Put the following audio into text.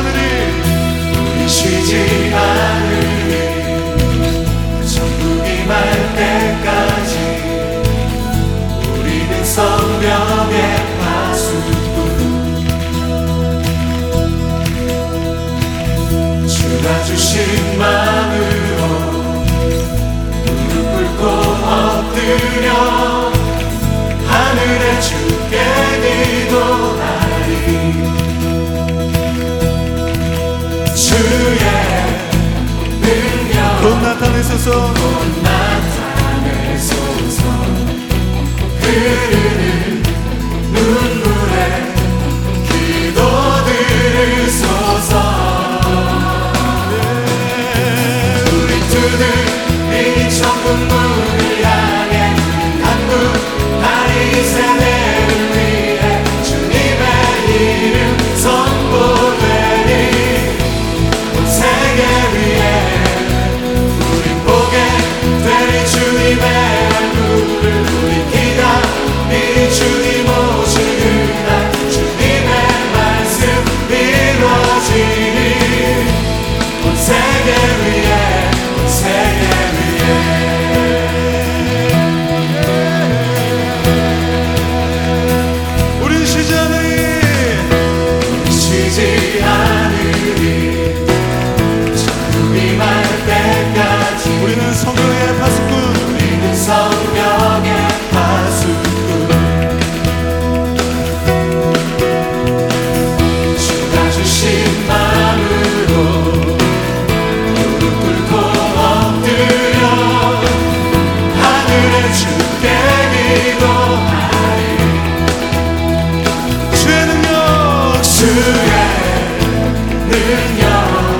않으리. 우리 쉬지 않으리. 천국이 말 때까지 우리는 성령의 파수꾼. 주가 주신 마음으로 무릎 꿇고 엎드려 하늘에 주께 기도하리. 주의 능력 곧 나타내소서. 곧 나타내소서. 흐르는 눈물에 기도 들으소서. 우리 두드리 천국 문을 향해 간구 다리 세대를 위해 주님의 이름 선포되리. 온 세계 위에 우리 보게 되리 주님의 얼굴을. 우리 기다리리 주님 오실 그날 주님의 말씀 이루어지리. 온 세계 위에 온 세계 위에 우리 쉬지 않으리. 쉬지 않으리. 천국이 말 때까지 우리는 성령의 파수꾼. 우리는 성령의 파수꾼. 주가 주신 마음으로 무릎 꿇고 엎드려 하늘에 주께 기도하리. 주의 능력. 주의 능력